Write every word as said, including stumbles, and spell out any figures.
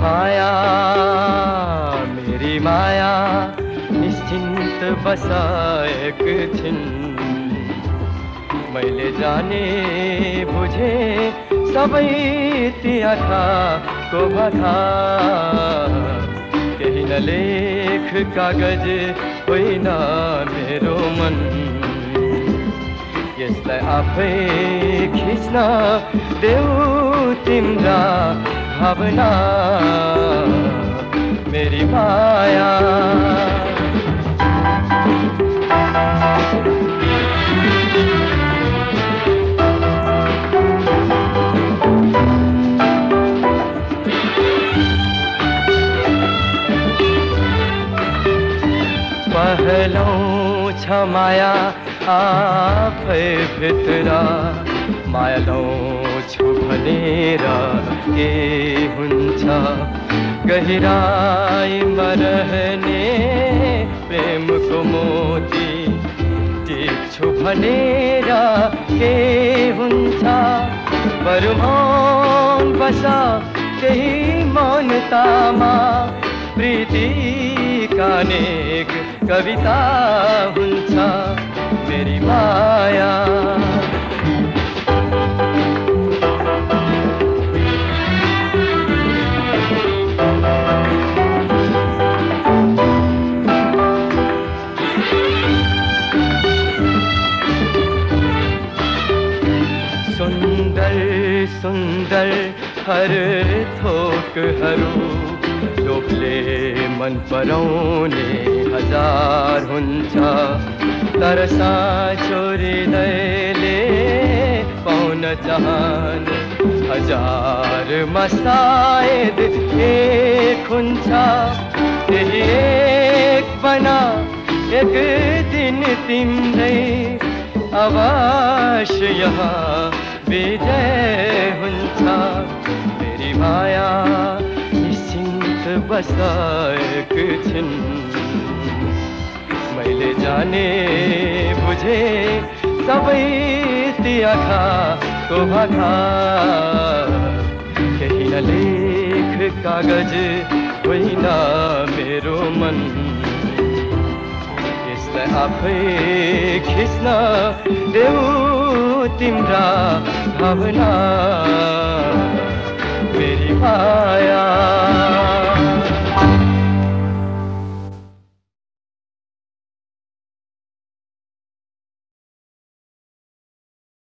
माया मेरी माया निश्चिन्त बसाएक छिन् मैले जाने बुझे सबै ती आँखाको भाषा केही न लेख कागज होइन मेरो मन यसलाई आफै खिच्न देऊ तिम्रा भावना मेरी माया पहलौं छ माया आफै भित्र मायालौं छु भनेर के हुन्छ गहिराईमा रहने प्रेमको मोती टिप्छु भनेर के हुन्छ बरु मौन बसा त्यही मौनतामा प्रीतिका अनेक कविता हुन्छ मेरी माया सुन्दर सुन्दर हर थोकहरू लोभले मन पराउने हजार हुन्छ तर साँचो हृदयले पाउन चाहने हजारमा सायद एक हुन्छ त्यही एक बना एक दिन तिम्रै अवश्य यहाँ विजय हुन्छ मेरी माया निश्चिन्त बसाएक छिन् मैले जाने बुझे सबै ती आँखाको भाषा केही न लेख कागज होइन मेरो मन यसलाई आफै खिच्न देऊ तिम्रा भावना मेरी माया